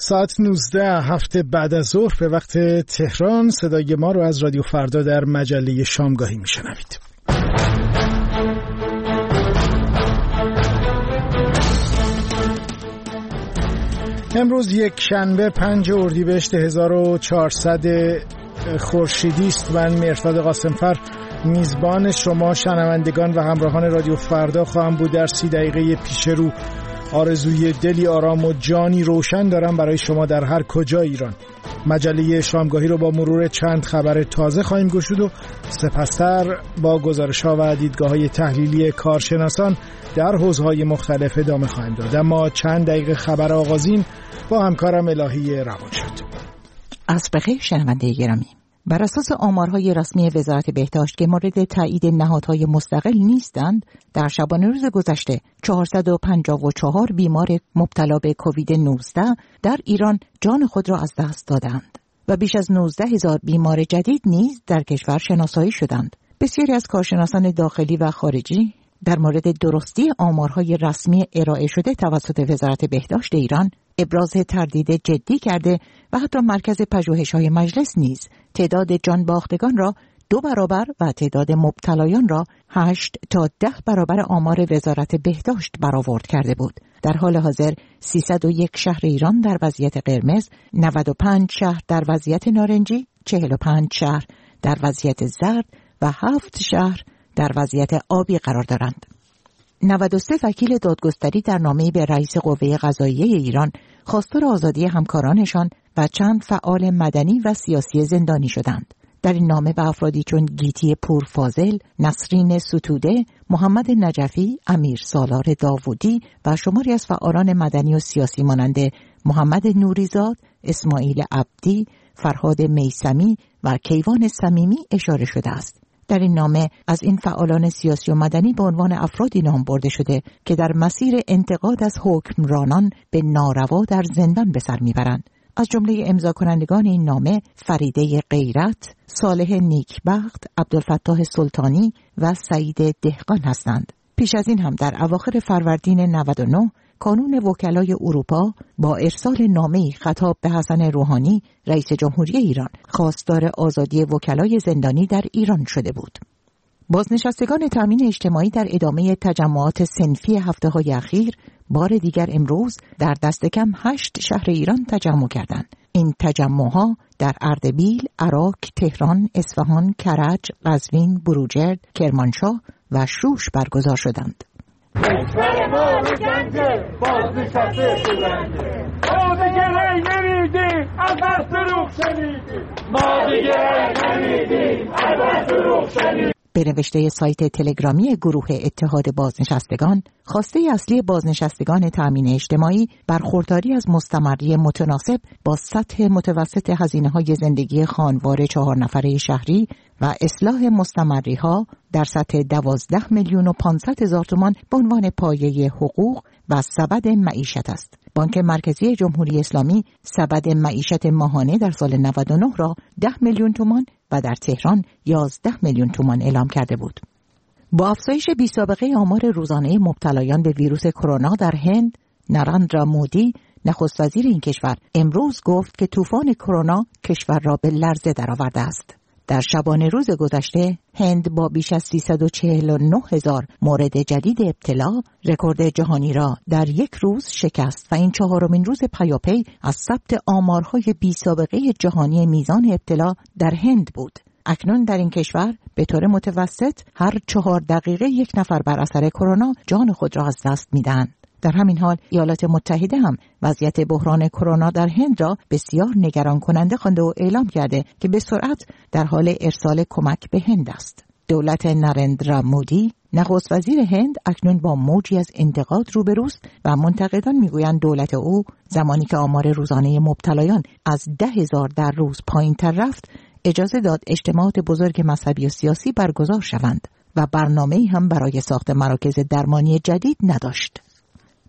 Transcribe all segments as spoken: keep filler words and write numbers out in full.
ساعت نوزده هفته بعد از ظهر به وقت تهران صدای ما رو از رادیو فردا در مجله شامگاهی میشنوید. امروز یک شنبه پنج اردیبهشت هزار و چهارصد خورشیدی است. من مرداد قاسمفر میزبان شما شنوندگان و همراهان رادیو فردا خواهم بود. در سی دقیقه پیش رو آرزوی دلی آرام و جانی روشن دارم برای شما در هر کجا ایران. مجله شامگاهی رو با مرور چند خبر تازه خواهیم گشود و سپس‌تر با گزارش‌ها و دیدگاه‌های تحلیلی کارشناسان در حوزه‌های مختلف ادامه خواهیم داد. اما چند دقیقه خبر آغازین با همکارم الهی روانشاد. از بخیر شنونده گرامی، بر اساس آمارهای رسمی وزارت بهداشت که مورد تایید نهادهای مستقل نیستند، در شبانه روز گذشته چهارصد و پنجاه و چهار بیمار مبتلا به کووید نوزده در ایران جان خود را از دست دادند و بیش از نوزده هزار بیمار جدید نیز در کشور شناسایی شدند. بسیاری از کارشناسان داخلی و خارجی در مورد درستی آمارهای رسمی ارائه شده توسط وزارت بهداشت ایران ابراز تردید جدی کرده و حتی مرکز پژوهش‌های مجلس نیز تعداد جان باختگان را دو برابر و تعداد مبتلایان را هشت تا ده برابر آمار وزارت بهداشت برآورد کرده بود. در حال حاضر سیصد و یک شهر ایران در وضعیت قرمز، نود و پنج شهر در وضعیت نارنجی، چهل و پنج شهر در وضعیت زرد و هفت شهر در وضعیت آبی قرار دارند. نود و سه وکیل دادگستری در نامه‌ای به رئیس قوه قضاییه ایران خواستار آزادی همکارانشان و چند فعال مدنی و سیاسی زندانی شدند. در این نامه به افرادی چون گیتی پورفاضل، نسرین ستوده، محمد نجفی، امیر سالار داوودی و شماری از فعالان مدنی و سیاسی مانند محمد نوریزاد، اسماعیل عبدی، فرهاد میثمی و کیوان صمیمی اشاره شده است. در این نامه از این فعالان سیاسی و مدنی به عنوان افرادی نام برده شده که در مسیر انتقاد از حکمرانان به ناروا در زندان به سر میبرند. از جمله امضا کنندگان این نامه فریده غیرت، صالح نیکبخت، عبدالفتاح سلطانی و سعید دهقان هستند. پیش از این هم در اواخر فروردین نود و نه کانون وکلای اروپا با ارسال نامه‌ای خطاب به حسن روحانی رئیس جمهوری ایران خواستار آزادی وکلای زندانی در ایران شده بود. بازنشستگان تامین اجتماعی در ادامه تجمعات صنفی هفته‌های اخیر بار دیگر امروز در دست کم هشت شهر ایران تجمع کردند. این تجمع‌ها در اردبیل، عراق، تهران، اصفهان، کرج، قزوین، بروجرد، کرمانشاه و شوش برگزار شدند. کشور ما به گنجه بازنشسته شدنده، ما دیگه رای نمیدیم از بس دروغ شنیدیم، ما دیگه رای نمیدیم از بس دروغ شنیدیم. به نوشته سایت تلگرامی گروه اتحاد بازنشستگان، خواسته اصلی بازنشستگان تامین اجتماعی برخورداری از مستمری متناسب با سطح متوسط هزینه‌های زندگی خانوار چهار نفره شهری و اصلاح مستمری‌ها در سطح دوازده میلیون و پانصد هزار تومان به عنوان پایه حقوق و سبد معیشت است. بانک مرکزی جمهوری اسلامی سبد معیشت ماهانه در سال نود و نه را ده میلیون تومان و در تهران یازده میلیون تومان اعلام کرده بود. با افزایش بی‌سابقه آمار روزانه مبتلایان به ویروس کرونا در هند، نرندرا مودی نخست وزیر این کشور امروز گفت که طوفان کرونا کشور را به لرزه درآورده است. در شبانه روز گذشته هند با بیش از سیصد و چهل و نه هزار مورد جدید ابتلا رکورد جهانی را در یک روز شکست و این چهارمین روز پیاپی از ثبت آمارهای بی‌سابقه جهانی میزان ابتلا در هند بود. اکنون در این کشور به طور متوسط هر چهار دقیقه یک نفر بر اثر کرونا جان خود را از دست می‌دهند. در همین حال ایالات متحده هم وضعیت بحران کرونا در هند را بسیار نگران کننده خوانده و اعلام کرده که به سرعت در حال ارسال کمک به هند است. دولت نرندرا مودی، نخست وزیر هند، اکنون با موجی از انتقاد روبروست و منتقدان میگویند دولت او زمانی که آمار روزانه مبتلایان از ده هزار در روز پایین تر رفت، اجازه داد اجتماعات بزرگ مذهبی و سیاسی برگزار شوند و برنامه‌ای هم برای ساخت مراکز درمانی جدید نداشت.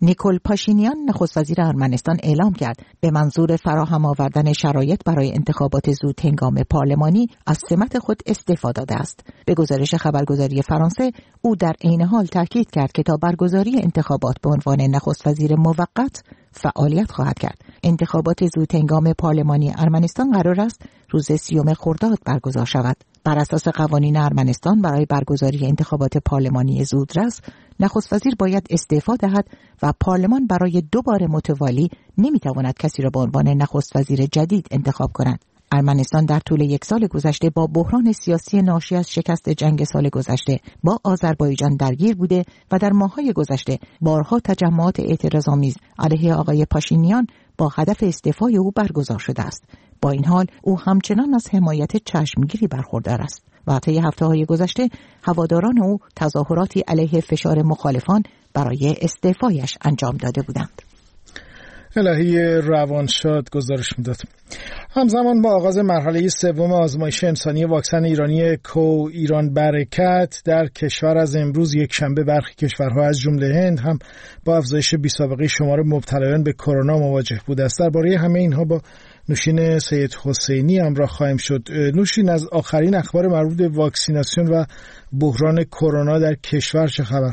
نیکول پاشینیان نخست وزیر ارمنستان اعلام کرد به منظور فراهم آوردن شرایط برای انتخابات زود هنگام پارلمانی از سمت خود استعفا داده است. به گزارش خبرگزاری فرانسه، او در عین حال تاکید کرد که تا برگزاری انتخابات به عنوان نخست وزیر موقت فعالیت خواهد کرد. انتخابات زود هنگام پارلمانی ارمنستان قرار است روز سیوم خرداد برگزار شود. بر اساس قوانین ارمنستان برای برگزاری انتخابات پارلمانی زودرس، نخست وزیر باید استعفا دهد و پارلمان برای دو بار متوالی نمیتواند کسی را به عنوان نخست وزیر جدید انتخاب کند. ارمنستان در طول یک سال گذشته با بحران سیاسی ناشی از شکست جنگ سال گذشته با آذربایجان درگیر بوده و در ماه‌های گذشته بارها تجمعات اعتراض‌آمیز علیه آقای پاشینیان با هدف استعفای او برگزار شده است. با این حال او همچنان از حمایت چشمگیری برخوردار است و طی هفته‌های گذشته هواداران او تظاهراتی علیه فشار مخالفان برای استعفایش انجام داده بودند. الهی روانشاد گزارش میداد. همزمان با آغاز مرحله سوم آزمایش انسانی واکسن ایرانی کو ایران برکت در کشور از امروز یک شنبه برخی کشورها از جمله هند هم با افزایش بی‌سابقه شمار مبتلایان به کرونا مواجه بوده است. درباره همه اینها با نوشین سید حسینی همراه خواهیم شد. نوشین، از آخرین اخبار مربوط به واکسیناسیون و بحران کرونا در کشور چه خبر؟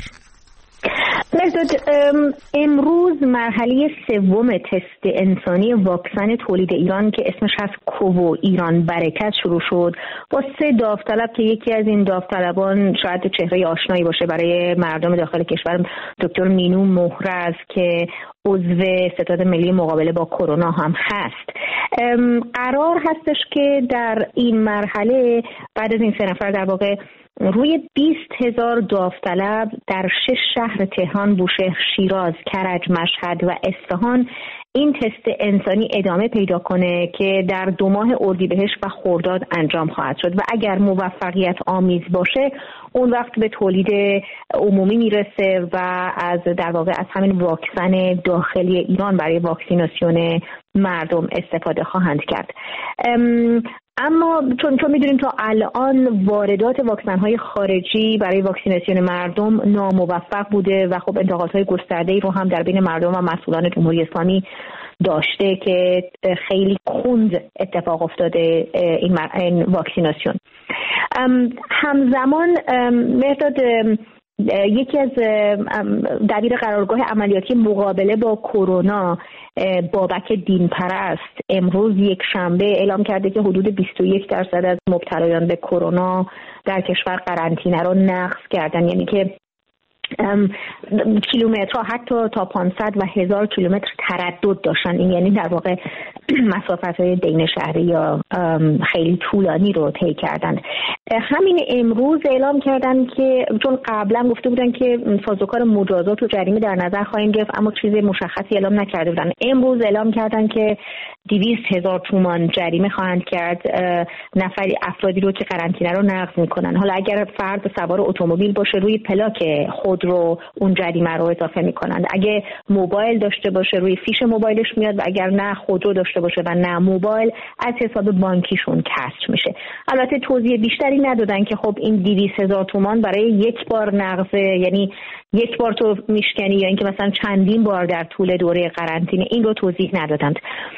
امروز مرحله سوم تست انسانی واکسن تولید ایران که اسمش هست کو ایران برکت شروع شد با سه داوطلب که یکی از این داوطلبان شاید چهره آشنایی باشه برای مردم داخل کشور، دکتر مینو مهرز که عضو ستاد ملی مقابله با کرونا هم هست. قرار هستش که در این مرحله بعد از این سه نفر در واقع روی بیست هزار داوطلب در شش شهر تهران، بوشهر، شیراز، کرج، مشهد و اصفهان این تست انسانی ادامه پیدا کنه که در دو ماه اردیبهشت و خرداد انجام خواهد شد و اگر موفقیت آمیز باشه اون وقت به تولید عمومی میرسه و از در واقع از همین واکسن داخلی ایران برای واکسیناسیون مردم استفاده خواهند کرد. اما چون چون میدونیم تا الان واردات واکسن‌های خارجی برای واکسیناسیون مردم ناموفق بوده و خب انتقادهای گسترده‌ای رو هم در بین مردم و مسئولان جمهوری اسلامی داشته که خیلی کند اتفاق افتاده این, این واکسیناسیون. همزمان مرداد یکی از دبیر قرارگاه عملیاتی مقابله با کرونا بابک دینپرست امروز یک شنبه اعلام کرده که حدود بیست و یک درصد از مبتلایان به کرونا در کشور قرنطینه را نقض کردن، یعنی که کیلومترها حتی تا پانصد و هزار کیلومتر تردد داشتن. این یعنی در واقع مسافت‌های بین شهری یا خیلی طولانی رو طی کردند. همین امروز اعلام کردن که چون قبلا گفته بودن که سازوکار مجازات و جریمه در نظر خواهیم گرفت اما چیز مشخصی اعلام نکرده بودن، امروز اعلام کردن که دویست هزار تومان جریمه خواهند کرد نفری افرادی رو که قرنطینه رو نقض میکنن. حالا اگر فرد سوار اتومبیل باشه روی پلاک خود رو اون جریمه رو اضافه میکنند، اگه موبایل داشته باشه روی فیش موبایلش میاد و اگر نه خودرو داشته باشه و نه موبایل از حساب بانکیشون کسر میشه. البته توضیح بیشتری ندادن که خب این دویست هزار تومان برای یک بار نقض، یعنی یک بار تو میشکنی یا اینکه مثلا چندین بار در طول دوره قرنطینه، این رو توضیح ندادند.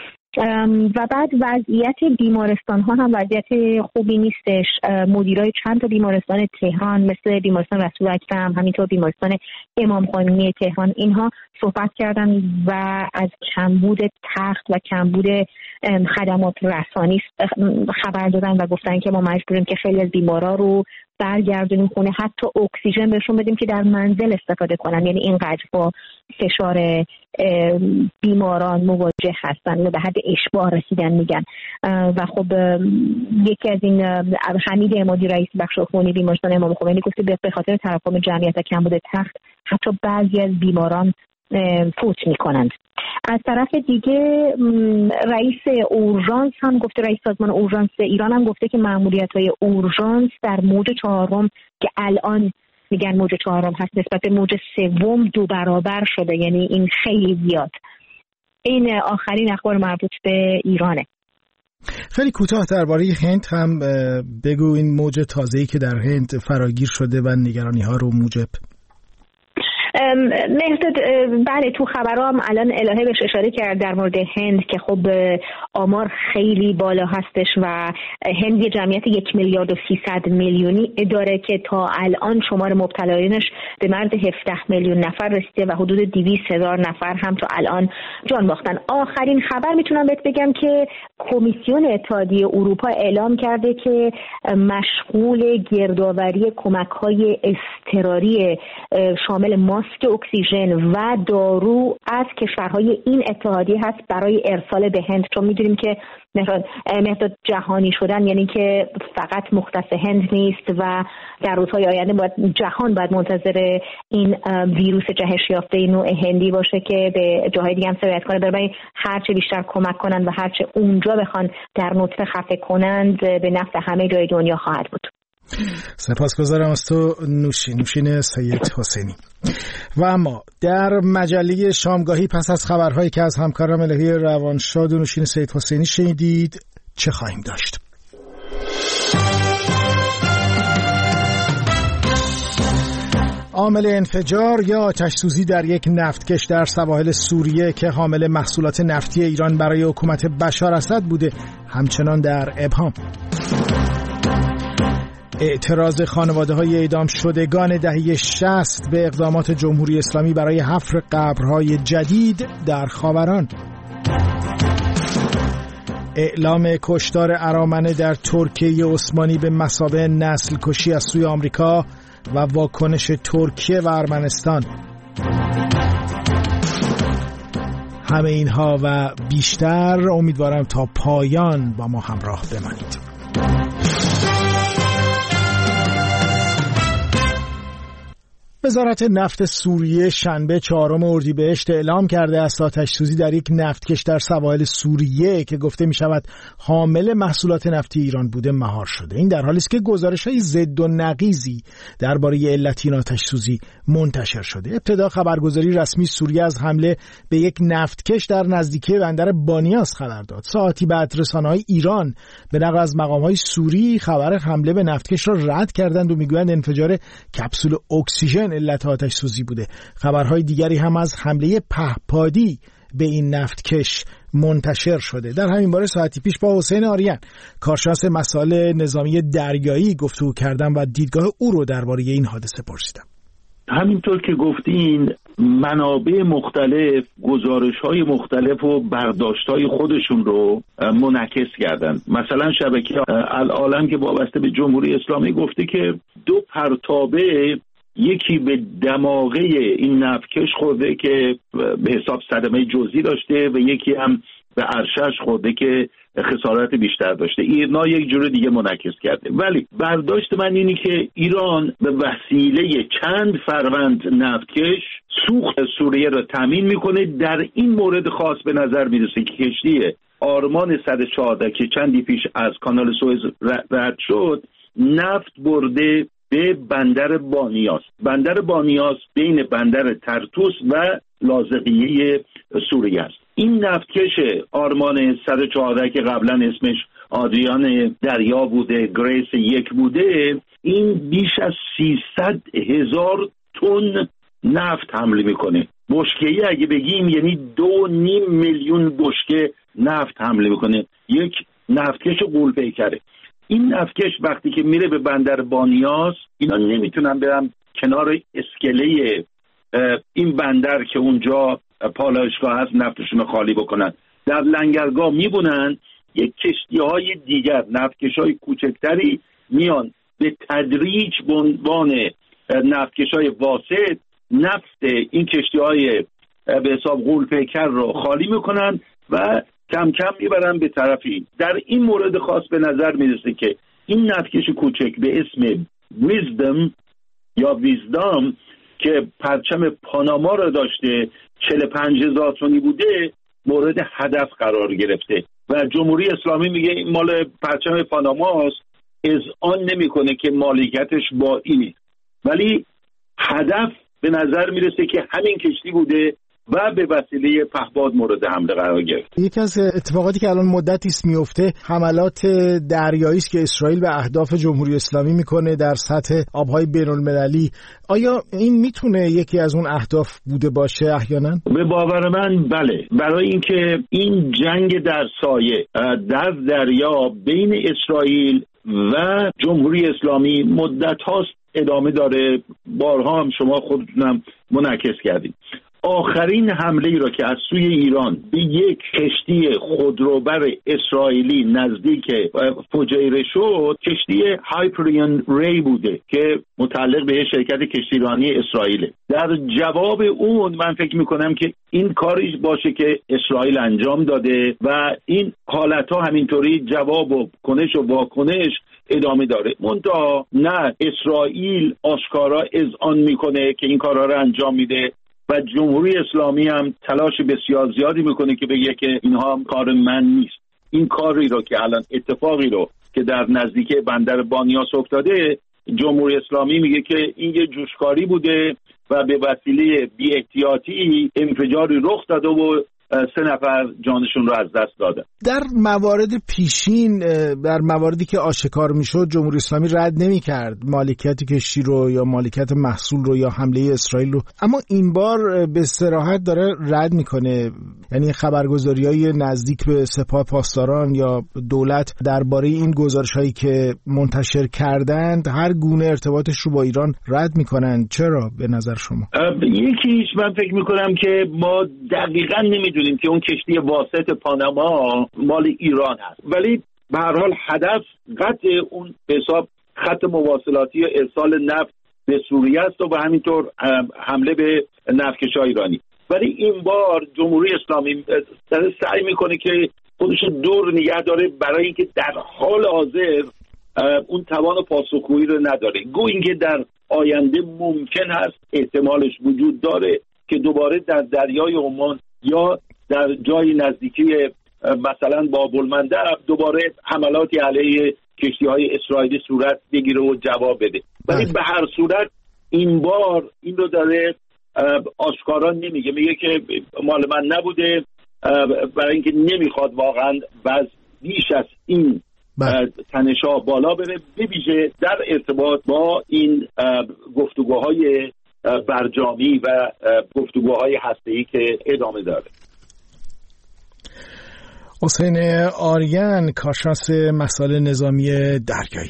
و بعد وضعیت بیمارستان ها هم وضعیت خوبی نیستش. مدیرای چند تا بیمارستان تهران مثل بیمارستان رسول اکرم، همینطور بیمارستان امام خمینی تهران، اینها صحبت کردن و از کمبود تخت و کمبود خدمات رسانی خبر دادن و گفتن که ما مجبوریم که خیلی از بیمارا رو برگردونیم خونه، حتی اکسیژن بهشون بدیم که در منزل استفاده کنن. یعنی اینقدر با فشار بیماران مواجه هستن و به حد اشباع رسیدن میگن. و خب یکی از این حمید عمادی رئیس بخش عفونی بیمارستان امام خمینی گفته به خاطر تراکم جمعیت و کمبود تخت حتی بعضی از بیماران فوت میکنند. از طرف دیگه رئیس اورژانس هم گفته، رئیس سازمان اورژانس ایران هم گفته که ماموریت‌های اورژانس در موج چهارم که الان میگن موج چهارم هست نسبت به موج سوم دو برابر شده، یعنی این خیلی زیاد. این آخرین اخبار مربوط به ایرانه. خیلی کوتاه درباره هند هم بگو، این موج تازه‌ای که در هند فراگیر شده و نگرانی‌ها رو موجب. مهداد بله تو خبرام الان الهه بهش اشاره کرد در مورد هند که خب آمار خیلی بالا هستش و هند یه جمعیت یک میلیارد و سیصد میلیونی داره که تا الان شمار مبتلایانش به مرز هفده میلیون نفر رسیده و حدود دویست هزار نفر هم تا الان جان باختن. آخرین خبر میتونم بهت بگم که کمیسیون اتحادیه اروپا اعلام کرده که مشغول گردآوری کمک‌های اضطراری شامل ماسک اکسیژن و دارو از کشورهای این اتحادیه هست برای ارسال به هند، چون میدونیم که مهداد جهانی شدن یعنی که فقط مختص هند نیست و در روزهای آینده باید جهان باید منتظر این ویروس جهش یافته نوع هندی باشه که به جاهای دیگه هم سرایت کنه. برای هرچه بیشتر کمک کنند و هرچه اونجا بخوان در نطفه خفه کنند به نفع همه جای دنیا خواهد بود. سپاسگزارم از تو نوشین نوشین سید حسینی. و اما در مجله شامگاهی پس از خبرهایی که از همکارم الهی روانشاد و نوشین سید حسینی شنیدید چه خواهیم داشت؟ عامل انفجار یا آتش‌سوزی در یک نفتکش در سواحل سوریه که حامل محصولات نفتی ایران برای حکومت بشار اسد بوده همچنان در ابهام. اعتراض خانواده‌های اعدام شدگان دهه شصت به اقدامات جمهوری اسلامی برای حفر قبرهای جدید در خاوران. اعلام کشتار ارامنه در ترکیه عثمانی به مثابه نسل کشی از سوی آمریکا و واکنش ترکیه و ارمنستان. همه اینها و بیشتر امیدوارم تا پایان با ما همراه بمانید. وزارت نفت سوریه شنبه چهارم اردیبهشت اعلام کرده است آتش‌سوزی در یک نفتکش در سواحل سوریه که گفته می شود حامل محصولات نفتی ایران بوده مهار شده. این در حالی است که گزارش‌های ضد و نقیضی درباره علت این آتش‌سوزی منتشر شده. ابتدا خبرگزاری رسمی سوریه از حمله به یک نفتکش در نزدیکی بندر بانیاس خبر داد. ساعتی بعد رسانه‌های ایران به نقل از مقام‌های سوری خبر حمله به نفتکش را رد کردند و میگویند انفجار کپسول اکسیژن علت آتش سوزی بوده. خبرهای دیگری هم از حمله پهپادی به این نفتکش منتشر شده. در همین باره ساعتی پیش با حسین آریان کارشناس مسائل نظامی دریایی گفتگو کردم و دیدگاه او رو درباره این حادثه پرسیدم. همینطور که گفتین منابع مختلف گزارش‌های مختلف و برداشت‌های خودشون رو منعکس کردن. مثلا شبکه العالم که وابسته به جمهوری اسلامی گفته که دو پرتابه یکی به دماغه این نفتکش خورده که به حساب صدمه جزئی داشته و یکی هم به عرشش خورده که خسارت بیشتر داشته. ایرنا یک جور دیگه منعکس کرده. ولی برداشت من اینی که ایران به وسیله چند فروند نفتکش سوخت سوریه را تامین میکنه. در این مورد خاص به نظر میرسه که کشتی آرمان صد و چهارده که چندی پیش از کانال سوئز رد شد نفت برده به بندر بانیاس. بندر بانیاس بین بندر ترتوس و لاذقیه سوریه است. این نفتکش آرمان صد و چهارده که قبلا اسمش آدریان دریا بوده، گریس یک بوده، این بیش از سیصد هزار تن نفت حمل میکنه. بشکه‌ای اگه بگیم یعنی دو نیم میلیون بشکه نفت حمل میکنه. یک نفتکش غول‌پیکره. این نفتکش وقتی که میره به بندر بانیاس اینا نمیتونن برن کنار اسکله این بندر که اونجا پالایشگاه هست نفتشون خالی بکنن. در لنگرگاه میبونن یک کشتی‌های دیگر نفتکش‌های کوچکتری میان به تدریج به عنوان نفتکش‌های واسط نفت این کشتی‌های به حساب غول‌پیکر رو خالی میکنن و کم کم میبرن به طرفی. در این مورد خاص به نظر میرسه که این نفتکش کوچک به اسم ویزدم یا ویزدام که پرچم پاناما را داشته چهل و پنج هزار تنی بوده مورد هدف قرار گرفته و جمهوری اسلامی میگه این مال پرچم پاناماست، اذعان نمیکنه که مالکیتش با اینه، ولی هدف به نظر میرسه که همین کشتی بوده و به وسیله پهپاد مورد حمله قرار گرفت. یکی از اتفاقاتی که الان مدتی است میفته حملات دریایی است که اسرائیل به اهداف جمهوری اسلامی میکنه در سطح آبهای بین‌المللی. آیا این میتونه یکی از اون اهداف بوده باشه احیانا؟ به باور من بله، برای اینکه این جنگ در سایه در دریا بین اسرائیل و جمهوری اسلامی مدت هاست ادامه داره. بارها هم شما خودتونم منعکس کردید. آخرین حمله ای را که از سوی ایران به یک کشتی خودروبر اسرائیلی نزدیک فجیره شد، کشتی هایپریون ری بوده که متعلق به شرکت کشتیرانی اسرائیل. در جواب اون من فکر میکنم که این کاری باشه که اسرائیل انجام داده و این حالتها همینطوری جواب و کنش و واکنش ادامه داره. منتها نه اسرائیل آشکارا اذعان میکنه که این کارها رو انجام میده و جمهوری اسلامی هم تلاش بسیار زیادی میکنه که بگه که اینها هم کار من نیست. این کاری رو که الان اتفاقی رو که در نزدیکی بندر بانیاس افتاده، جمهوری اسلامی میگه که این یه جوشکاری بوده و به وسیله بی احتیاطی انفجاری رخ داده و سه نفر جانشون رو از دست دادن. در موارد پیشین، در مواردی که آشکار میشد، جمهوری اسلامی رد نمی‌کرد مالکیت کشتی رو یا مالکیت محصول رو یا حمله اسرائیل رو، اما این بار به صراحت داره رد میکنه. یعنی خبرگزاری‌های نزدیک به سپاه پاسداران یا دولت درباره این گزارش‌هایی که منتشر کردند هر گونه ارتباطش رو با ایران رد میکنن. چرا به نظر شما؟ یکیش من فکر میکنم که ما دقیقاً نمیدونیم که اون کشتی واسط پاناما مال ایران هست، ولی به هر حال هدف قطع اون حساب خط مواصلاتی و ارسال نفت به سوریه است و به همینطور حمله به نفتکش‌های ایرانی. ولی این بار جمهوری اسلامی داره سعی میکنه که خودش دور نگه داره برای اینکه در حال حاضر اون توان پاسخگویی رو نداره. گو اینکه در آینده ممکن است، احتمالش وجود داره که دوباره در دریای عمان یا در جای نزدیکی مثلا باب المندب دوباره حملاتی علیه کشتی‌های اسرائیلی صورت بگیره و جواب بده. ولی به هر صورت این بار این رو داره آشکارا نمیگه، میگه که مال من نبوده، برای اینکه نمیخواد واقعا باز بیش از این تنش‌ها بالا بره، به ویژه در ارتباط با این گفتگوهای برجامی و گفتگوهای هسته‌ای که ادامه داره. حسین آریان، کارشناس مسائل نظامی دریایی.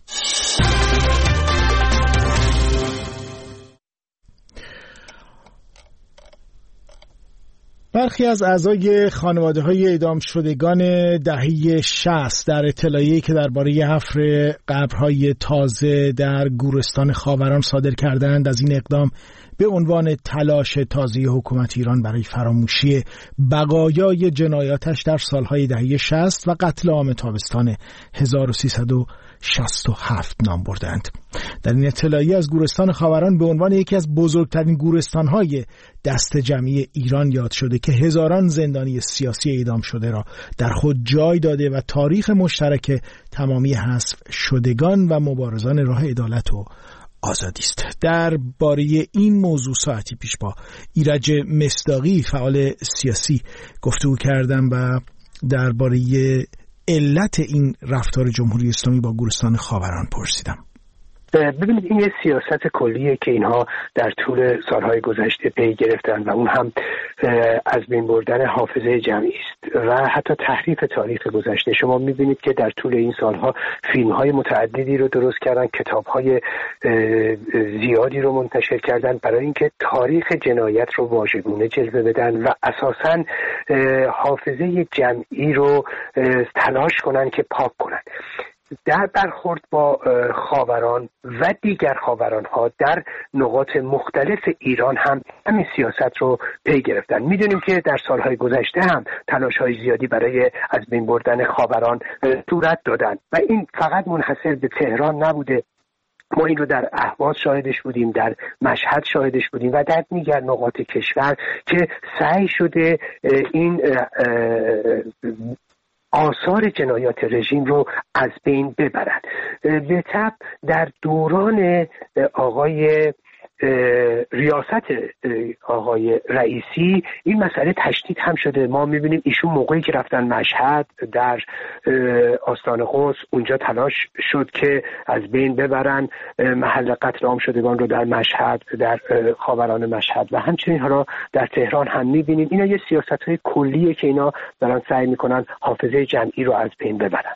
برخی از اعضای خانواده‌های اعدام شدگان دهه شصت در اطلاعیه‌ای که درباره حفر قبرهای تازه در گورستان خاوران صادر کردند از این اقدام به عنوان تلاش تازه حکومت ایران برای فراموشی بقایای جنایاتش در سالهای دهه شصت و قتل عام تابستان هزار و سیصد و شصت و هفت نام بردند. در این اطلاعیه از گورستان خاوران به عنوان یکی از بزرگترین گورستان‌های دست جمعی ایران یاد شده که هزاران زندانی سیاسی اعدام شده را در خود جای داده و تاریخ مشترک تمامی حذف شدگان و مبارزان راه عدالت و آزادی است. درباره این موضوع ساعتی پیش با ایرج مصداقی فعال سیاسی گفتگو کردم و درباره علت این رفتار جمهوری اسلامی با گورستان خاوران پرسیدم. ببینید این یه سیاست کلیه که اینها در طول سالهای گذشته پی گرفتن و اون هم از بین بردن حافظه جمعی است و حتی تحریف تاریخ گذشته. شما میبینید که در طول این سالها فیلم‌های متعددی رو درست کردن، کتاب‌های زیادی رو منتشر کردن برای اینکه تاریخ جنایت رو واژگونه جلوه بدن و اساساً حافظه جمعی رو تلاش کنن که پاک کنن. در برخورد با خاوران و دیگر خاوران‌ها در نقاط مختلف ایران هم همین سیاست رو پی گرفتن. میدونیم که در سالهای گذشته هم تلاش‌های زیادی برای از بین بردن خاوران صورت دادن و این فقط منحصر به تهران نبوده. ما این رو در اهواز شاهدش بودیم، در مشهد شاهدش بودیم و در دیگر نقاط کشور که سعی شده این آثار جنایات رژیم رو از بین ببرند. به طب در دوران آقای ریاست آقای رئیسی این مسئله تشدید هم شده. ما میبینیم ایشون موقعی که رفتن مشهد در آستان قدس اونجا تلاش شد که از بین ببرن محل قتل عام شدگان رو در مشهد، در خاوران مشهد و همچنین حالا در تهران هم میبینیم. اینا یه سیاست‌های کلیه که اینا دارن سعی میکنن حافظه جمعی رو از بین ببرن.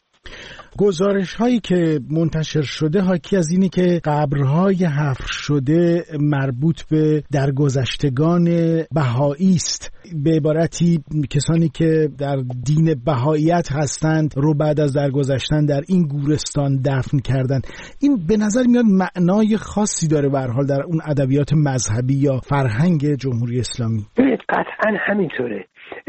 گزارش هایی که منتشر شده حاکی از اینی که قبرهای حفر شده مربوط به درگذشتگان بهایی است. به عبارتی کسانی که در دین بهاییت هستند رو بعد از درگذشتن در این گورستان دفن کردن. این به نظر میاد معنای خاصی داره به هر حال در اون ادبیات مذهبی یا فرهنگ جمهوری اسلامی. قطعا همینطوره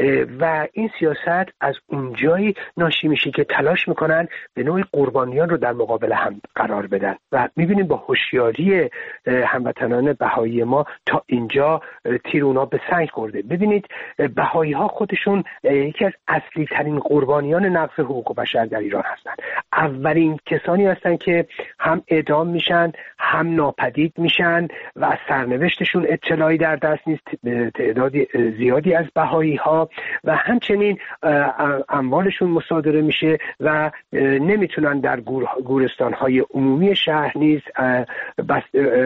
و این سیاست از اونجایی ناشی میشه که تلاش میکنن به نوعی قربانیان رو در مقابل هم قرار بدن و میبینیم با هوشیاری هموطنان بهایی ما تا اینجا تیر اونا به سنگ خورده. ببینید بهایی ها خودشون یکی از اصلی ترین قربانیان نقض حقوق بشر در ایران هستن. اولین کسانی هستن که هم اعدام میشن هم ناپدید میشن و از سرنوشتشون اطلاعی در دست نیست. تعداد زیادی از بهایی ها و همچنین اموالشون مصادره میشه و نمیتونن در گورستان های عمومی شهر نیز بس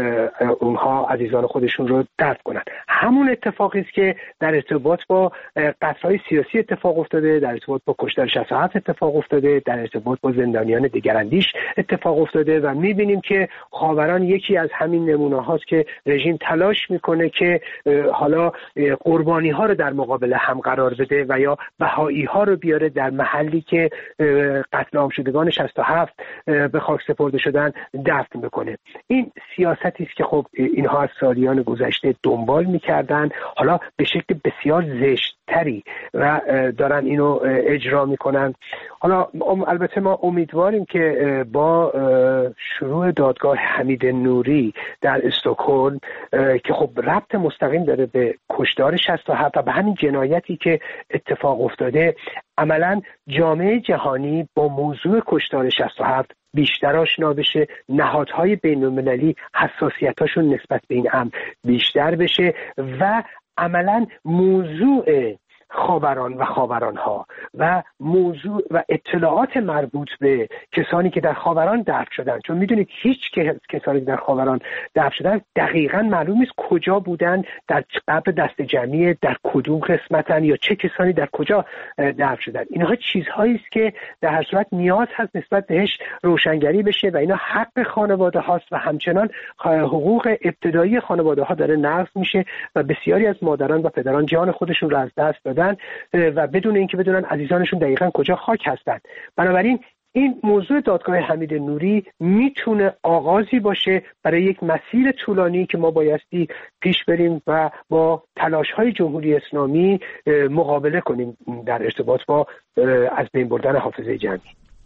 اونها عزیزان خودشون رو دفن کنن. همون اتفاقی است که در ارتباط با قتل‌های سیاسی اتفاق افتاده، در ارتباط با کشتار شصت و هفت اتفاق افتاده، در ارتباط با زندانیان دگراندیش اتفاق افتاده و میبینیم که خاوران یکی از همین نمونه هاست که رژیم تلاش میکنه که حالا قربانی ها رو در مقابل هم قرار بده و یا بهایی ها رو بیاره در محلی که قتل عام شدگان شصت و هفت به خاک سپرده شدن دفن بکنه. این سیاستی است که خب اینها از سالیان گذشته دنبال میکردن، حالا به شکل بسیار زشت‌تری و دارن اینو اجرا میکنن. حالا البته ما امیدواریم که با شروع دادگاه حمید نوری در استکهلم که خب ربط مستقیم داره به کشتار شصت و هفت و به همین جنایتی که اتفاق افتاده، عملاً جامعه جهانی با موضوع کشتار شصت و هفت بیشتر آشنا بشه، نهادهای بین‌المللی حساسیتاشون نسبت به این امر بیشتر بشه و عملاً موضوع خاوران و خاورانها و موضوع و اطلاعات مربوط به کسانی که در خاوران دفن شدن، چون میدونید هیچ کسانی که در خاوران دفن شدن دقیقاً معلوم نیست کجا بودن، در قبر دست جمعی در کدوم قسمتن یا چه کسانی در کجا دفن شدن. اینها چیزهایی است که در هر صورت نیاز هست نسبت بهش روشنگری بشه و اینا حق خانواده هاست و همچنان حقوق ابتدایی خانواده ها داره نقض میشه و بسیاری از مادران و پدران جان خودشون رو از دست دادن و بدون اینکه بدونن عزیزانشون دقیقاً کجا خاک هستند. بنابراین این موضوع دادگاه حمید نوری میتونه آغازی باشه برای یک مسیر طولانی که ما بایستی پیش بریم و با تلاش‌های جمهوری اسلامی مقابله کنیم در ارتباط با از بین بردن حافظه جمعی.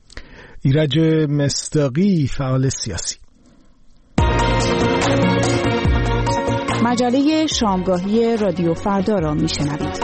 ایرج مصداقی، فعال سیاسی. مجله شامگاهی رادیو فردا را میشنوید.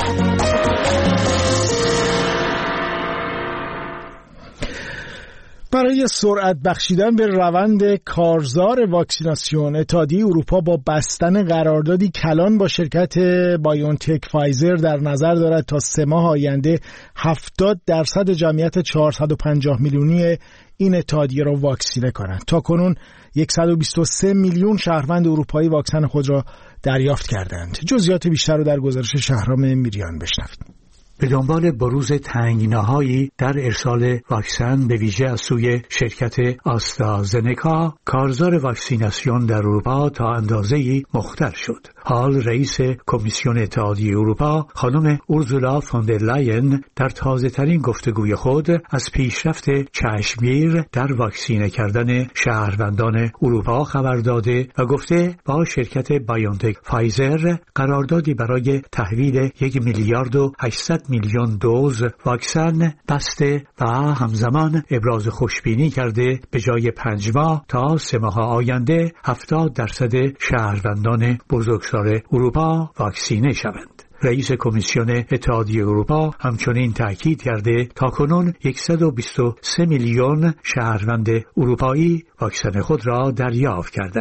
برای سرعت بخشیدن به روند کارزار واکسیناسیون، اتحادیه اروپا با بستن قراردادی کلان با شرکت بایونتک فایزر در نظر دارد تا سه ماه آینده هفتاد درصد جمعیت چهارصد و پنجاه میلیونی این اتحادیه را واکسینه کنند. تا کنون صد و بیست و سه میلیون شهروند اروپایی واکسن خود را دریافت کردند. جزئیات بیشتر رو در گزارش شهرام میریان بشنوید. به دنبال بروز تنگناهایی در ارسال واکسن به ویژه از سوی شرکت آسترازنکا، کارزار واکسیناسیون در اروپا تا اندازه‌ای مختل شد. حال رئیس کمیسیون اتحادیه اروپا خانم اورزولا فوندر لاین در تازه‌ترین گفتگوی خود از پیشرفت چشمگیر در واکسینه کردن شهروندان اروپا خبر داده و گفته با شرکت بایونتک فایزر قراردادی برای تحویل یک میلیارد و هشتصد میلیون دوز واکسن بسته و همزمان ابراز خوشبینی کرده به جای پنج ماه تا سه ماه آینده هفتاد درصد شهروندان بزرگسال اروپا واکسینه شوند. رئیس کمیسیون اتحادیه اروپا همچنین تاکید کرده تاکنون صد و بیست و سه میلیون شهروند اروپایی واکسن خود را دریافت کردند.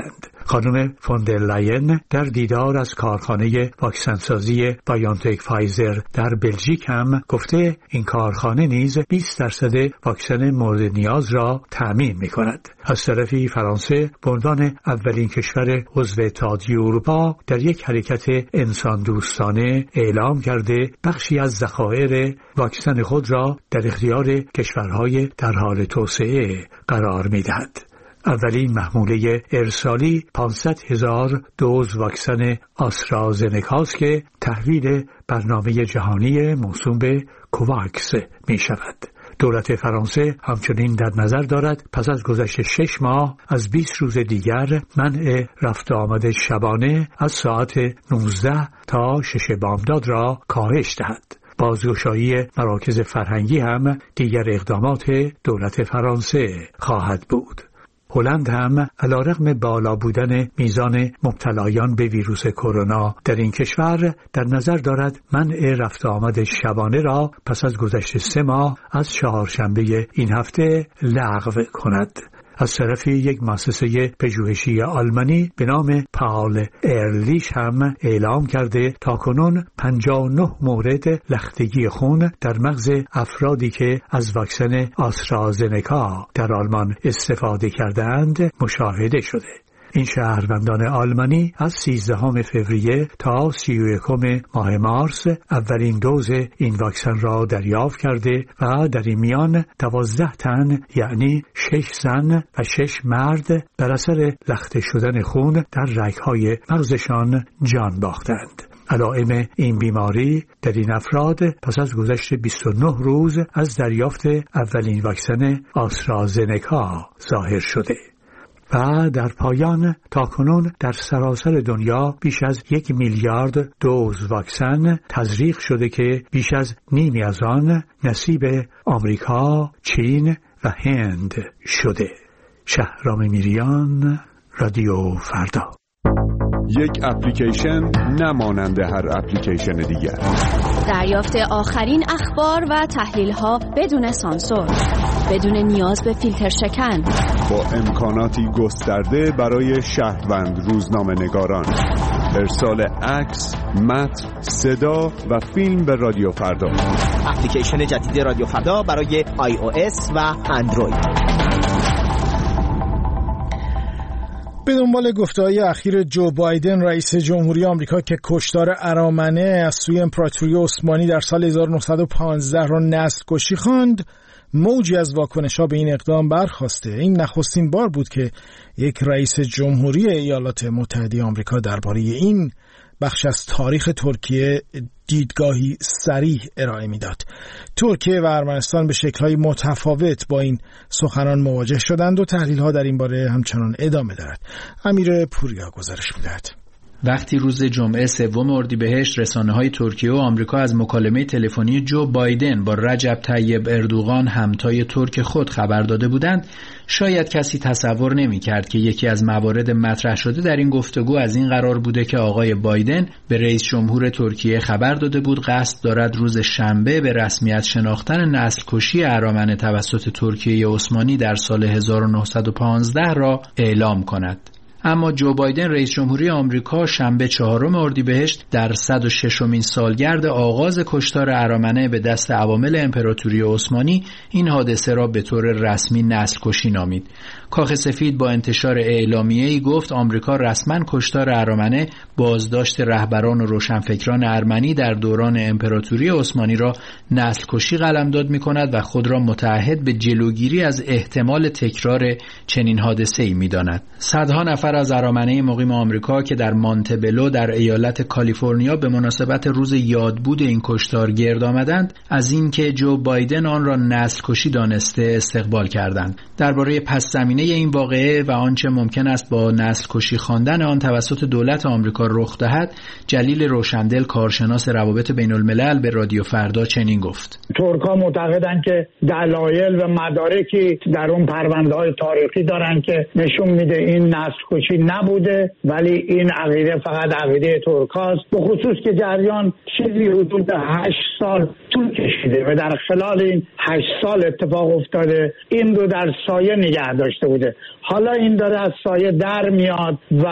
خانم فوندرلاین در دیدار از کارخانه واکسنسازی بایونتک فایزر در بلژیک هم گفته این کارخانه نیز بیست درصد واکسن مورد نیاز را تأمین می کند. از طرفی فرانسه به عنوان اولین کشور عضو اتحادیه اروپا در یک حرکت انسان دوستانه اعلام کرده بخشی از ذخایر واکسن خود را در اختیار کشورهای در حال توسعه قرار می دهد. اولین محموله ارسالی پانصد هزار دوز واکسن آسترازنکاست که تحویل برنامه جهانی موسوم به کوواکس می شود. دولت فرانسه همچنین در نظر دارد پس از گذشت شش ماه از بیست روز دیگر منع رفت آمد شبانه از ساعت نوزده تا شش بامداد را کاهش دهد. بازگشایی مراکز فرهنگی هم دیگر اقدامات دولت فرانسه خواهد بود. هلند هم علیرغم بالا بودن میزان مبتلایان به ویروس کرونا در این کشور در نظر دارد منع رفت آمد شبانه را پس از گذشت سه ماه از چهارشنبه این هفته لغو کند. از طرفی یک مؤسسه پژوهشی آلمانی به نام پاول ارلیش هم اعلام کرده تاکنون پنجاه و نه مورد لختگی خون در مغز افرادی که از واکسن آسترازنکا در آلمان استفاده کردند مشاهده شده. این شهروندان آلمانی از سیزدهم فوریه تا سی و یکم ماه مارس اولین دوز این واکسن را دریافت کرده و در این میان دوازده تن یعنی شش زن و شش مرد بر اثر لخته شدن خون در رگ‌های مغزشان جان باختند. علائم این بیماری در این افراد پس از گذشت بیست و نه روز از دریافت اولین واکسن آسترازنکا ظاهر شده. و در پایان تاکنون در سراسر دنیا بیش از یک میلیارد دوز واکسن تزریق شده که بیش از نیمی از آن نصیب آمریکا، چین و هند شده. شهرام میریان، رادیو فردا. یک اپلیکیشن نمانند هر اپلیکیشن دیگر. دریافت آخرین اخبار و تحلیل‌ها بدون سانسور، بدون نیاز به فیلتر شکن، با امکاناتی گسترده برای شهروند روزنامه‌نگاران. ارسال عکس، متن، صدا و فیلم به رادیو فردا. اپلیکیشن جدید رادیو فردا برای آی او اس و اندروید. به دنبال گفته‌های اخیر جو بایدن رئیس جمهوری آمریکا که کشتار ارامنه از سوی امپراتوری عثمانی در سال هزار و نهصد و پانزده را نسل کشی خواند، موجی از واکنش‌ها به این اقدام برخاسته. این نخستین بار بود که یک رئیس جمهوری ایالات متحده آمریکا درباره این بخش از تاریخ ترکیه دیدگاهی صریح ارائه میداد. ترکیه و ارمنستان به شکل‌های متفاوت با این سخنان مواجه شدند و تحلیل‌ها در این باره همچنان ادامه دارد. امیر پوریا گزارش می‌دهد. وقتی روز جمعه سوم اردیبهشت رسانه‌های ترکیه و آمریکا از مکالمه تلفنی جو بایدن با رجب طیب اردوغان همتای ترک خود خبر داده بودند، شاید کسی تصور نمی‌کرد که یکی از موارد مطرح شده در این گفتگو از این قرار بوده که آقای بایدن به رئیس جمهور ترکیه خبر داده بود قصد دارد روز شنبه به رسمیت شناختن نسل کشی ارامنه توسط ترکیه عثمانی در سال هزار و نهصد و پانزده را اعلام کند. اما جو بایدن رئیس جمهوری آمریکا شنبه چهارم اردیبهشت در صد و ششمین سالگرد آغاز کشتار ارامنه به دست عوامل امپراتوری عثمانی این حادثه را به طور رسمی نسل کشی نامید. کاخ سفید با انتشار اعلامیه‌ای گفت آمریکا رسما کشتار ارامنه بازداشت رهبران و روشنفکران ارمنی در دوران امپراتوری عثمانی را نسل کشی قلمداد می‌کند و خود را متعهد به جلوگیری از احتمال تکرار چنین حادثه‌ای می‌داند. صدها نفر از ارامنه مقیم آمریکا که در مانتبلو در ایالت کالیفرنیا به مناسبت روز یادبود این کشتار گرد آمدند، از اینکه جو بایدن آن را نسل کشی دانسته استقبال کردند. درباره پس زمینه این واقعه و آنچه ممکن است با نسل کشی خواندن آن توسط دولت آمریکا رخ دهد، جلیل روشندل کارشناس روابط بین الملل به رادیو فردا چنین گفت: ترک‌ها معتقدند که دلایل و مدارکی در اون پرونده‌های تاریخی دارن که نشون میده این نسل کشی نبوده، ولی این عقیده فقط عقیده ترک‌هاست، به خصوص که جریان چیزی حدود هشت سال طول کشیده و در خلال این هشت سال اتفاق افتاده این رو در سایه نگه داشته بوده. حالا این داره از سایه در میاد و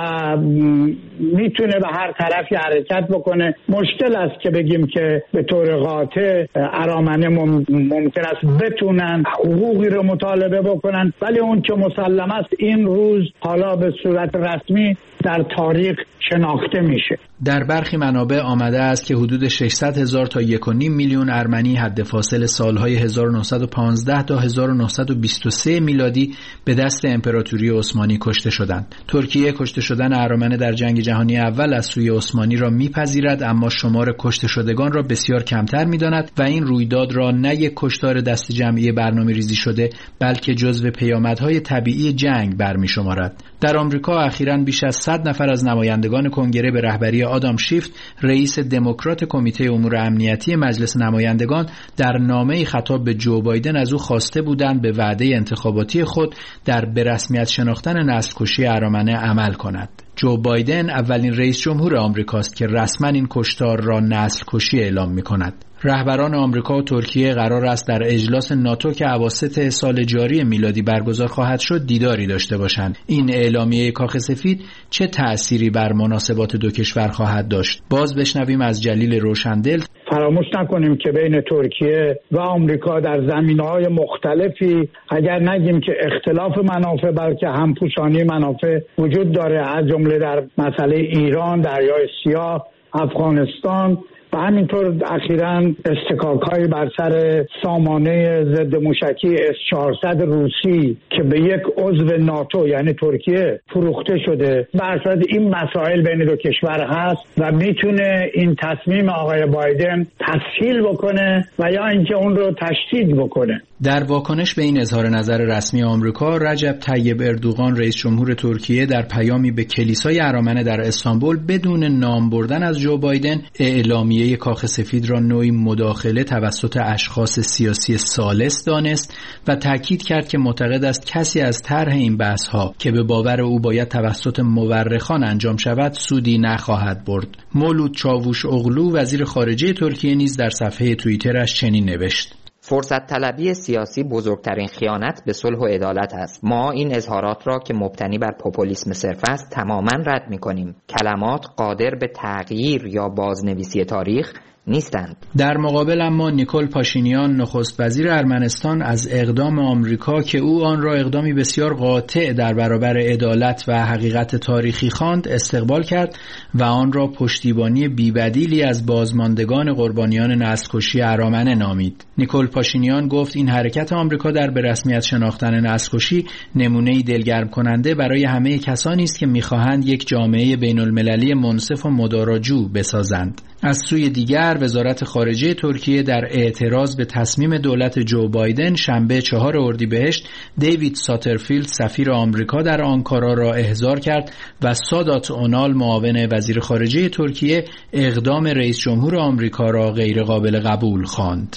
میتونه به هر طرفی حرکت بکنه. مشکل است که بگیم که به طور قاطع ارامنه ممکن است بتونن حقوقی رو مطالبه بکنن، ولی اون که مسلم است این روز حالا به صورت رسمی در تاریخ شناخته میشه. در برخی منابع آمده است که حدود ششصد هزار تا یک و نیم میلیون ارمنی حد فاصل سالهای هزار و نهصد و پانزده تا هزار و نهصد و بیست و سه میلادی به دست امپراتوری عثمانی کشته شدند. ترکیه کشته شدن ارامنه در جنگ جهانی اول از سوی عثمانی را میپذیرد، اما شمار کشته شدگان را بسیار کمتر میداند و این رویداد را نه یک کشتار دست جمعی برنامه‌ریزی شده بلکه جزو پیامدهای طبیعی جنگ برمی‌شمارد. در آمریکا اخیراً بیش از صد نفر از نمایندگان کنگره به رهبری آدام شیفت، رئیس دموکرات کمیته امور امنیتی مجلس نمایندگان، در نامه‌ای خطاب به جو بایدن از او خواسته بودند به وعده انتخاباتی خود در به رسمیت شناختن نسل‌کشی ارامنه عمل کند. جو بایدن اولین رئیس جمهور آمریکاست که رسما این کشتار را نسل‌کشی اعلام می‌کند. رهبران آمریکا و ترکیه قرار است در اجلاس ناتو که اواسط سال جاری میلادی برگزار خواهد شد دیداری داشته باشند. این اعلامیه کاخ سفید چه تأثیری بر مناسبات دو کشور خواهد داشت؟ باز بشنویم از جلیل روشندل. فراموش نکنیم که بین ترکیه و آمریکا در زمینه‌های مختلفی، اگر نگیم که اختلاف منافع بلکه همپوشانی منافع وجود داره، از جمله در مسئله ایران، دریای سیاه، افغانستان و همینطور اخیراً استکاک‌های بر سر سامانه ضد موشکی اس چهارصد روسی که به یک عضو ناتو یعنی ترکیه فروخته شده. بر اساس این مسائل بین دو کشور هست و میتونه این تصمیم آقای بایدن تسهیل بکنه و یا اینکه اون رو تشدید بکنه. در واکنش به این اظهار نظر رسمی آمریکا، رجب طیب اردوغان رئیس جمهور ترکیه در پیامی به کلیسای ارامنه در استانبول بدون نام بردن از جو بایدن اعلامیه کاخ سفید را نوعی مداخله توسط اشخاص سیاسی ثالث دانست و تاکید کرد که معتقد است کسی از طرح این بحث‌ها که به باور او باید توسط مورخان انجام شود سودی نخواهد برد. مولود چاووش اغلو وزیر خارجه ترکیه نیز در صفحه توییترش چنین نوشت: فرصت طلبی سیاسی بزرگترین خیانت به صلح و عدالت است. ما این اظهارات را که مبتنی بر پوپولیسم صرف است تماماً رد می‌کنیم. کلمات قادر به تغییر یا بازنویسی تاریخ نیستند. در مقابل اما نیکول پاشینیان نخست وزیر ارمنستان از اقدام آمریکا که او آن را اقدامی بسیار قاطع در برابر عدالت و حقیقت تاریخی خواند استقبال کرد و آن را پشتیبانی بی‌بدیلی از بازماندگان قربانیان نسل‌کشی ارامنه نامید. نیکول پاشینیان گفت این حرکت آمریکا در به رسمیت شناختن نسل‌کشی نمونه‌ای دلگرم کننده برای همه کسانی است که می‌خواهند یک جامعه بین‌المللی منصف و مداراجو بسازند. از سوی دیگر وزارت خارجه ترکیه در اعتراض به تصمیم دولت جو بایدن شنبه چهار اردیبهشت دیوید ساترفیلد سفیر آمریکا در آنکارا را احضار کرد و سادات اونال معاون وزیر خارجه ترکیه اقدام رئیس جمهور آمریکا را غیر قابل قبول خواند.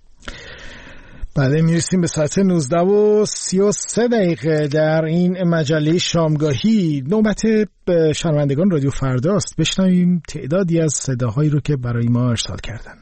بله، میرسیم به ساعت نوزده و سی و سه دقیقه در این مجله شامگاهی. نوبت به شنوندگان رادیو فرداست. بشنویم تعدادی از صداهایی رو که برای ما ارسال کردن.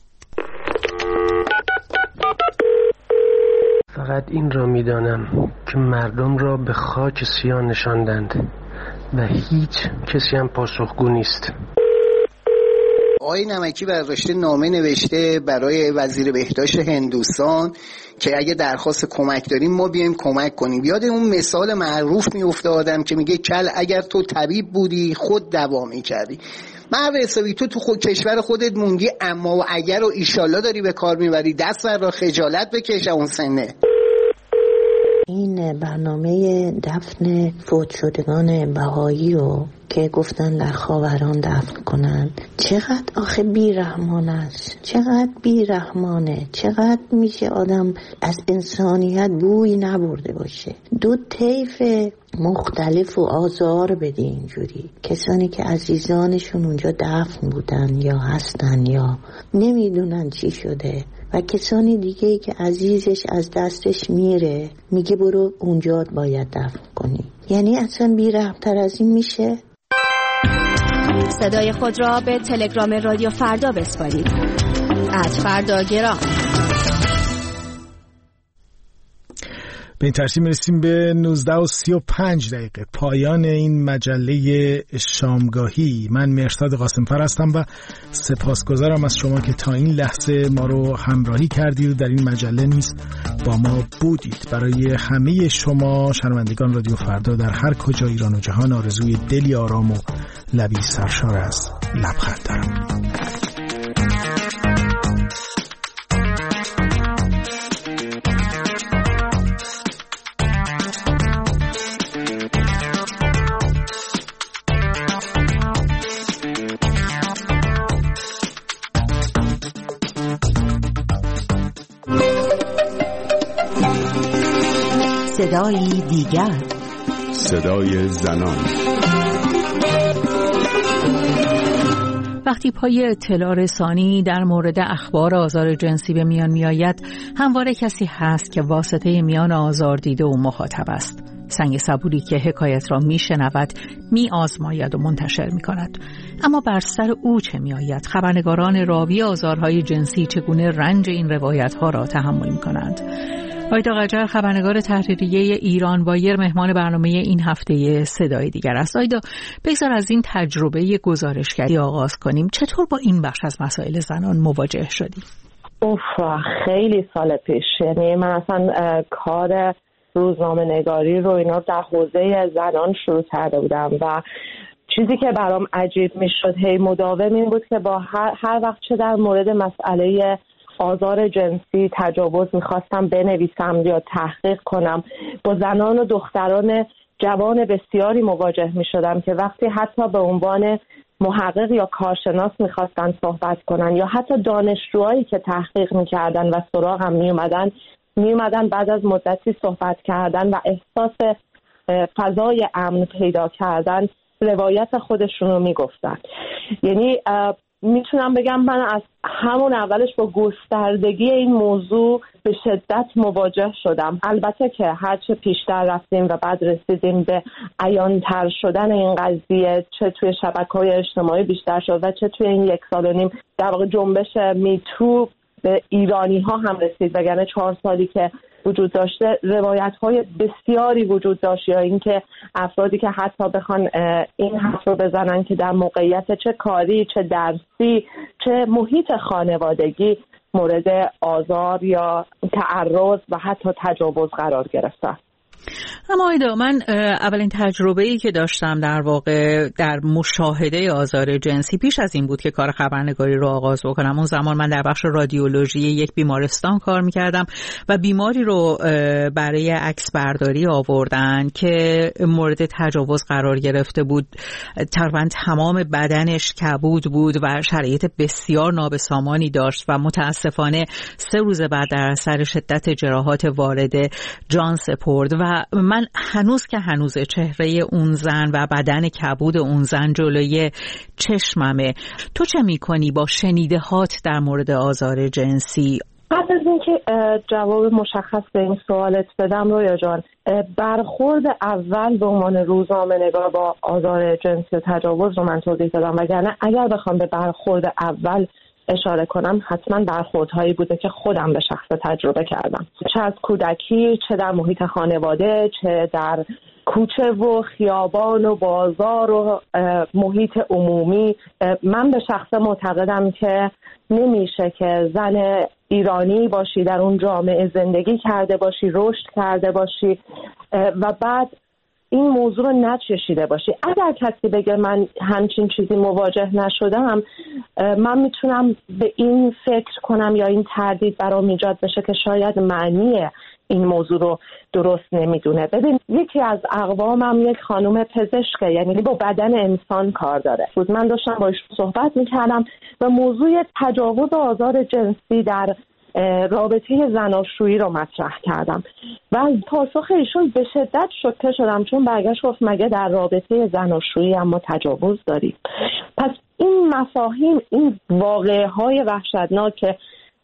فقط این را میدانم که مردم را به خاک سیاه نشاندند و هیچ کسی هم پاسخگو نیست. آقای نمکی برداشته نامه نوشته برای وزیر بهداشت هندوستان که اگه درخواست کمک داریم ما بیایم کمک کنیم. یاد اون مثال معروف میفته آدم که میگه کل اگر تو طبیب بودی خود دوا میکردی. مرد حسابی تو تو خود کشور خودت موندی، اما و اگر و ایشالله داری به کار میبری دست بر را خجالت بکش اون سنه. این برنامه دفن فوت شدگان بهایی رو که گفتن در خاوران دفن کنن چقدر آخه بیرحمان است، چقدر بیرحمانه، چقدر میشه آدم از انسانیت بوی نبرده باشه. دو طیف مختلف و آزار بده اینجوری، کسانی که عزیزانشون اونجا دفن بودن یا هستن یا نمیدونن چی شده و کسانی دیگه که عزیزش از دستش میره میگه برو اونجا باید دفن کنی. یعنی اصلا بی‌رحم‌تر از این میشه؟ صدای خود را به تلگرام رادیو فردا بسپارید. ات فردا گرام. به این ترتیب میرسیم به نوزده و سی و پنج دقیقه پایان این مجله شامگاهی. من مهرداد قاسمفر هستم و سپاسگزارم از شما که تا این لحظه ما رو همراهی کردید و در این مجله نیز با ما بودید. برای همه شما شنوندگان رادیو فردا در هر کجا ایران و جهان آرزوی دلی آرام و لبی سرشار از لبخند دارم. صدایی دیگر، صدای زنان. وقتی پای اطلاع رسانی در مورد اخبار آزار جنسی به میان می آید، همواره کسی هست که واسطه میان آزار دیده و مخاطب است. سنگ صبوری که حکایت را می شنود، می آزماید و منتشر می کند. اما بر سر او چه می آید؟ خبرنگاران راوی آزارهای جنسی چگونه رنج این روایت ها را تحمل می کنند؟ آیدا قجر، خبرنگار تحریریه ایران وایر، مهمان برنامه این هفته صدای دیگر است. آیدا، بگذار از این تجربه گزارشگری آغاز کنیم. چطور با این بخش از مسائل زنان مواجه شدی؟ اوف، خیلی سال پیش. یعنی من اصلا کار روزنامه نگاری رو اینا در حوزه زنان شروع کرده بودم و چیزی که برام عجیب میشد هی مداوم این بود که با هر, هر وقت چه در مورد مسئله آزار جنسی، تجاوز میخواستم بنویسم یا تحقیق کنم، با زنان و دختران جوان بسیاری مواجه میشدم که وقتی حتی به عنوان محقق یا کارشناس میخواستن صحبت کنن یا حتی دانشجوهایی که تحقیق میکردن و سراغم میومدن میومدن بعد از مدتی صحبت کردن و احساس فضای امن پیدا کردن روایت خودشون رو میگفتن. یعنی میتونم بگم من از همون اولش با گستردگی این موضوع به شدت مواجه شدم. البته که هرچه پیشتر رفتیم و بعد رسیدیم به عیان‌تر شدن این قضیه، چه توی شبکه‌های اجتماعی بیشتر شد و چه توی این یک سال و نیم در واقع جنبش میتو به ایرانی ها هم رسید، وگرنه چهار سالی که وجود داشته روایت های بسیاری وجود داشت، یا اینکه افرادی که حتی بخوان این حرف رو بزنن که در موقعیت چه کاری، چه درسی، چه محیط خانوادگی مورد آزار یا تعرض و حتی تجاوز قرار گرفتن. اما آیدا، من اولین تجربه‌ای که داشتم در واقع در مشاهده آزار جنسی پیش از این بود که کار خبرنگاری رو آغاز بکنم. اون زمان من در بخش رادیولوژی یک بیمارستان کار می‌کردم و بیماری رو برای عکس برداری آوردن که مورد تجاوز قرار گرفته بود. تقریباً تمام بدنش کبود بود و شرایط بسیار نابسامانی داشت و متاسفانه سه روز بعد در اثر شدت جراحات وارد جان سپرد و من هنوز که هنوز چهره اون زن و بدن کبود اون زن جلوی چشممه. تو چه میکنی با شنیده‌هات در مورد آزار جنسی؟ قبل از اینکه جواب مشخص به این سوالت بدم رویا جان، برخورد اول به عنوان روزنامه‌نگار با آزار جنسی و تجاوز رو من توضیح دادم، وگرنه اگر بخوام به برخورد اول اشاره کنم حتما برخوردهایی بوده که خودم به شخص تجربه کردم، چه از کودکی، چه در محیط خانواده، چه در کوچه و خیابان و بازار و محیط عمومی. من به شخص معتقدم که نمیشه که زن ایرانی باشی، در اون جامعه زندگی کرده باشی، رشد کرده باشی و بعد این موضوع رو نچشیده باشی. اگر کسی بگه من همچین چیزی مواجه نشدم، من میتونم به این فکر کنم یا این تردید برام ایجاد بشه که شاید معنی این موضوع رو درست نمیدونه. ببین، یکی از اقوامم یک خانم پزشکه، یعنی با بدن انسان کار داره. من داشتم باهاش صحبت میکردم و موضوع تجاوز و آزار جنسی در رابطه زناشویی رو مطرح کردم و پاسخ ایشون به شدت شوکه شدم، چون برگشت گفت مگه در رابطه زناشویی اما تجاوز داریم؟ پس این مفاهیم، این واقعه های وحشتناک که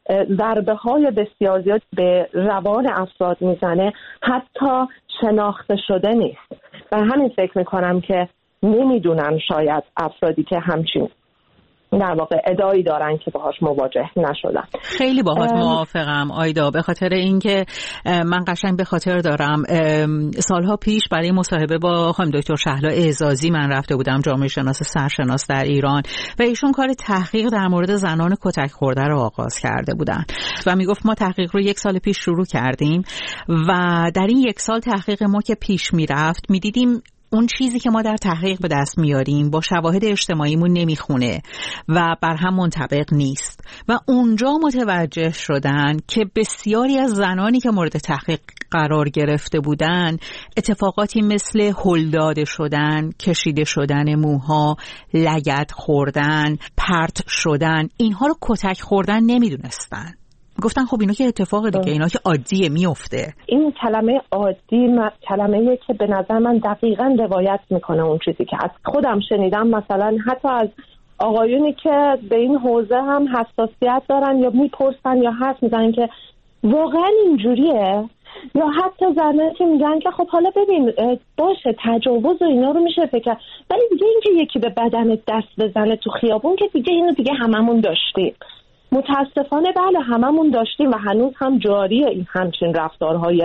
ضربه های بسیار زیاد به روان افراد میزنه حتی شناخته شده نیست و همین فکر میکنم که نمیدونن شاید افرادی که همچین در واقع ادعایی دارن که باهاش مواجه نشدن. خیلی باهات موافقم آیدا، به خاطر اینکه من قشنگ به خاطر دارم سالها پیش برای مصاحبه با خانم دکتر شهلا اعزازی من رفته بودم، جامعه شناس سرشناس در ایران، و ایشون کار تحقیق در مورد زنان کتک خورده رو آغاز کرده بودن و میگفت ما تحقیق رو یک سال پیش شروع کردیم و در این یک سال تحقیق ما که پیش میرفت میدیدیم اون چیزی که ما در تحقیق به دست میاریم با شواهد اجتماعیمون نمیخونه و بر هم منطبق نیست و اونجا متوجه شدن که بسیاری از زنانی که مورد تحقیق قرار گرفته بودن اتفاقاتی مثل هل شدن، کشیده شدن موها، لگد خوردن، پرت شدن، اینها رو کتک خوردن نمیدونستن. گفتن خب اینا که اتفاق دیگه، اینا که عادیه میفته. این کلمه عادی کلمه‌ایه که به نظر من دقیقاً روایت میکنه اون چیزی که از خودم شنیدم، مثلا حتی از آقایونی که به این حوزه هم حساسیت دارن یا میپرسن یا حرف میزنن که واقعا اینجوریه، یا حتی زنانی که میگن که خب حالا ببین باشه تجاوز و اینا رو میشه فکر، ولی دیگه اینکه یکی به بدن دست بزنه تو خیابون که دیگه اینو دیگه هممون داشتیم. متاسفانه بله هممون داشتیم و هنوز هم جاریه این همچین رفتارهای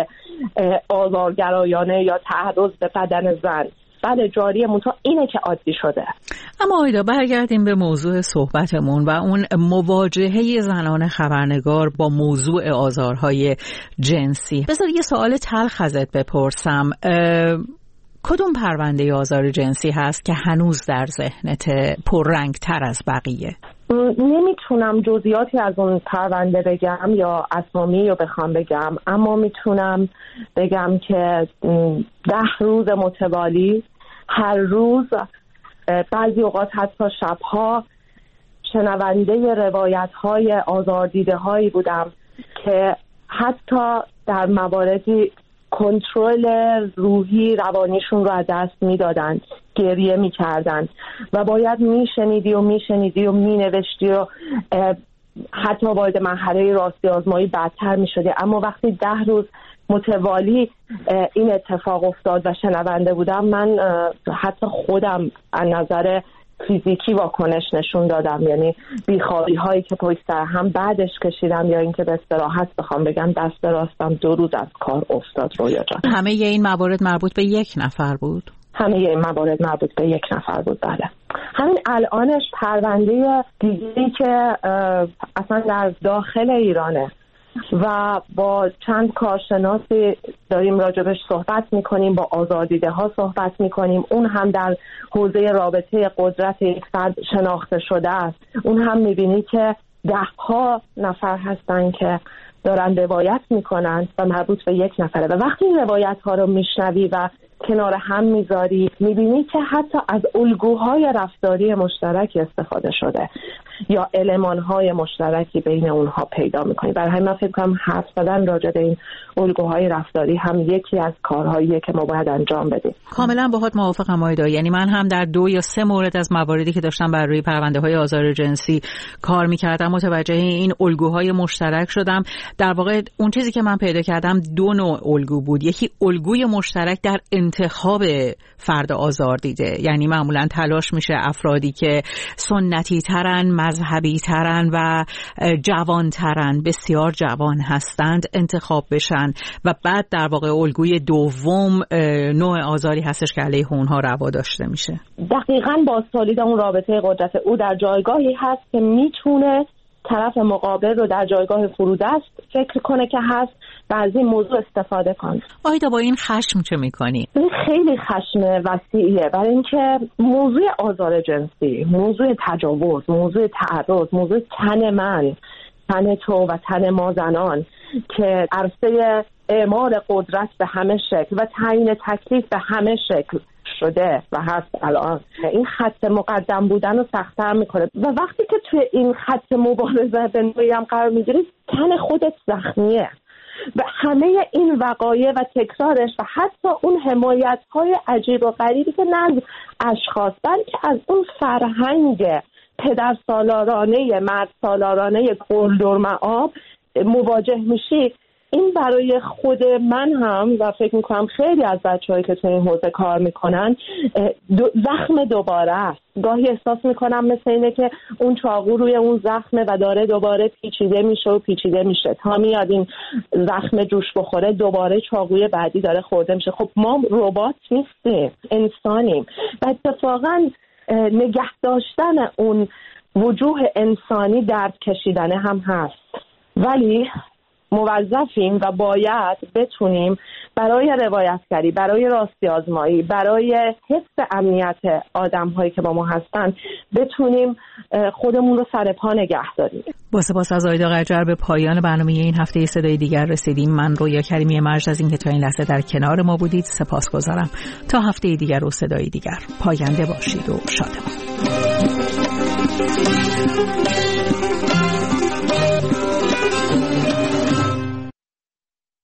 آزارگرایانه یا تعرض به بدن زن، بله جاریه، منتها اینه که عادی شده. اما آیدا برگردیم به موضوع صحبتمون و اون مواجهه زنان خبرنگار با موضوع آزارهای جنسی. بذار یه سوال تلخ ازت بپرسم، کدوم پرونده آزار جنسی هست که هنوز در ذهنت پررنگ تر از بقیه؟ نمیتونم جزئیاتی از اون پرونده بگم یا اسامی رو بخوام بگم، اما میتونم بگم که ده روز متوالی هر روز، بعضی اوقات حتی شبها، شنونده روایت های آزاردیده هایی بودم که حتی در مواردی کنترل روحی روانیشون رو از دست میدادن، گریه میکردن و باید میشنیدی و میشنیدی و مینوشتی و حتی وارد مرحله راستی آزمایی بدتر میشدی. اما وقتی ده روز متوالی این اتفاق افتاد و شنونده بودم، من حتی خودم از نظر فیزیکی واکنش نشون دادم، یعنی بیخوابی هایی که پشت سر هم بعدش کشیدم، یا اینکه به استراحت بخوام بگم دست راستم دو روز از کار افتاد. رویا جان، همه این موارد مربوط به یک نفر بود؟ همه این موارد مربوط به یک نفر بود، بله. همین الانش پرونده دیگری که اصلا در داخل ایرانه و با چند کارشناسی داریم راجبش صحبت میکنیم، با آزاردیده ها صحبت میکنیم، اون هم در حوزه رابطه قدرت یک فرد شناخته شده است. اون هم میبینی که ده ها نفر هستن که دارن روایت میکنن و مربوط به یک نفره، و وقتی این روایت ها رو میشنوی و کنار هم میذاری میبینی که حتی از الگوهای رفتاری مشترکی استفاده شده یا المانهای مشترکی بین اونها پیدا میکنی. برای همین من فکر کنم حرف زدن راجع به این الگوهای رفتاری هم یکی از کارهاییه که ما باید انجام بدیم. کاملا باهات موافقم آیدا، یعنی من هم در دو یا سه مورد از مواردی که داشتم بر روی پرونده های آزار جنسی کار میکردم متوجه این الگوهای مشترک شدم. در واقع اون چیزی که من پیدا کردم دو نوع الگو بود. یکی الگوی مشترک در انتخاب فرد آزار دیده، یعنی معمولا تلاش میشه افرادی که سنتی ترن، مذهبی ترن و جوان ترن، بسیار جوان هستند، انتخاب بشن و بعد در واقع الگوی دوم نوع آزاری هستش که علیه اونها روا داشته میشه. دقیقاً با سالید اون رابطه قدرت او در جایگاهی هست که میتونه طرف مقابل رو در جایگاه فرودست فکر کنه که هست و از این موضوع استفاده کنه. آیدا با این خشم چه میکنی؟ این خیلی خشم وسیعیه، برای اینکه موضوع آزار جنسی، موضوع تجاوز، موضوع تعرض، موضوع تن من، تن تو و تن ما زنان که عرصه اعمال قدرت به همه شکل و تعیین تکلیف به همه شکل شده و هست الان، این خط مقدم بودن رو سخت‌تر میکنه و وقتی که توی این خط مبارزه به نوعی هم قرار میگیری تن خودت زخمیه و همه این وقایع و تکرارش و حتی اون حمایت‌های عجیب و غریبی که نه از اشخاص بلکه از اون فرهنگ پدر سالارانه مرد سالارانه گلدر معاب مواجه میشی، این برای خود من هم و فکر میکنم خیلی از بچه‌هایی که تو این حوزه کار میکنن دو زخم دوباره است. گاهی احساس میکنم مثل اینه که اون چاقو روی اون زخمه و داره دوباره پیچیده میشه و پیچیده میشه تا میاد این زخم جوش بخوره، دوباره چاقوی بعدی داره خورده میشه. خب ما ربات نیستیم، انسانیم و اتفاقا نگه داشتن اون وجوه انسانی درد کشیدن هم هست، ولی موظفیم و باید بتونیم برای روایتگری، برای راستی آزمایی، برای حفظ امنیت آدم هایی که با ما هستن بتونیم خودمون رو سر پا نگه داریم. با سپاس از آیدا قجر به پایان برنامه این هفته صدای دیگر رسیدیم. من رویا کریمی مرج از اینکه تا این لحظه در کنار ما بودید سپاسگزارم. تا هفته دیگر و صدای دیگر پاینده باشید و شادمان.